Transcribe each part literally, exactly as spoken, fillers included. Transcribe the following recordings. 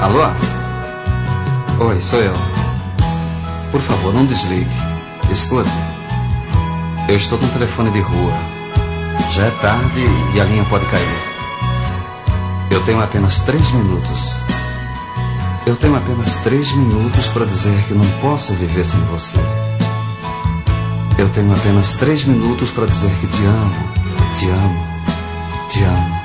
Alô? Oi, sou eu. Por favor, não desligue. Escute. Eu estou com um telefone de rua. Já é tarde e a linha pode cair. Eu tenho apenas três minutos. Eu tenho apenas três minutos para dizer que não posso viver sem você. Eu tenho apenas três minutos para dizer que te amo, te amo, te amo.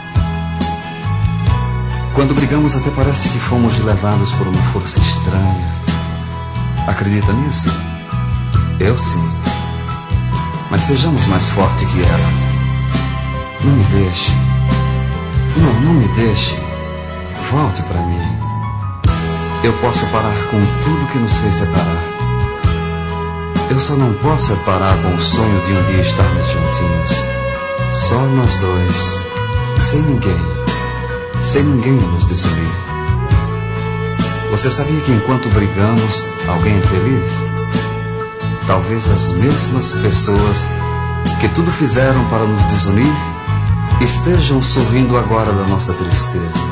Quando brigamos até parece que fomos levados por uma força estranha. Acredita nisso? Eu sim. Mas sejamos mais fortes que ela. Não me deixe. Não, não me deixe. Volte para mim. Eu posso parar com tudo que nos fez separar. Eu só não posso parar com o sonho de um dia estarmos juntinhos. Só nós dois. Sem ninguém. Sem ninguém nos desunir. Você sabia que enquanto brigamos, alguém é feliz? Talvez as mesmas pessoas que tudo fizeram para nos desunir estejam sorrindo agora da nossa tristeza.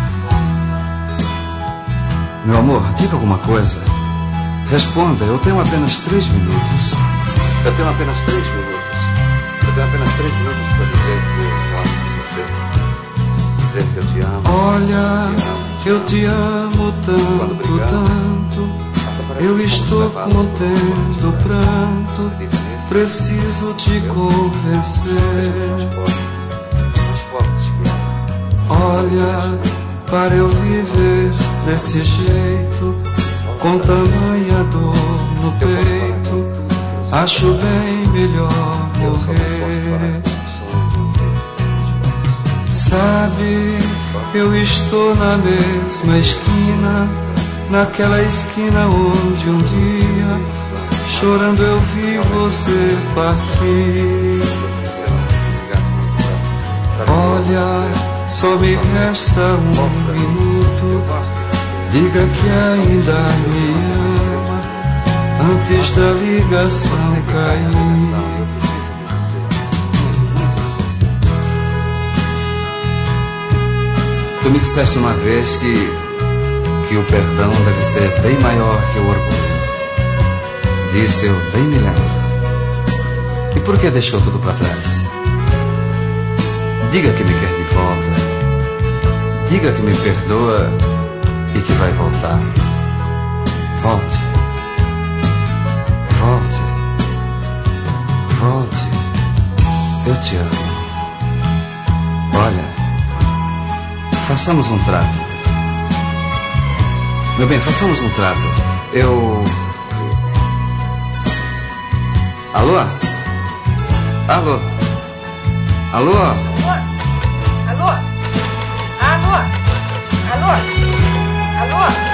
Meu amor, diga alguma coisa. Responda, eu tenho apenas três minutos. Eu tenho apenas três minutos. Eu tenho apenas três minutos para dizer que eu gosto de você. Dizer que eu te amo. Olha, eu te amo tanto, tanto. Eu estou contendo o pranto. Preciso te convencer. Olha, para eu viver desse jeito, com tamanha dor no peito, acho bem melhor morrer. Sabe, eu estou na mesma esquina, naquela esquina onde um dia, chorando eu vi você partir. Olha, só me resta um minuto. Diga que ainda me ama antes da ligação cair. Tu me disseste uma vez que que o perdão deve ser bem maior que o orgulho. Disse eu, bem me lembro. E por que deixou tudo para trás? Diga que me quer de volta. Diga que me perdoa e que vai voltar. Volte. Volte. Volte. Eu te amo. Olha, façamos um trato. Meu bem, façamos um trato. Eu... Alô? Alô? Alô? Alô? Alô? Alô? Alô? Alô?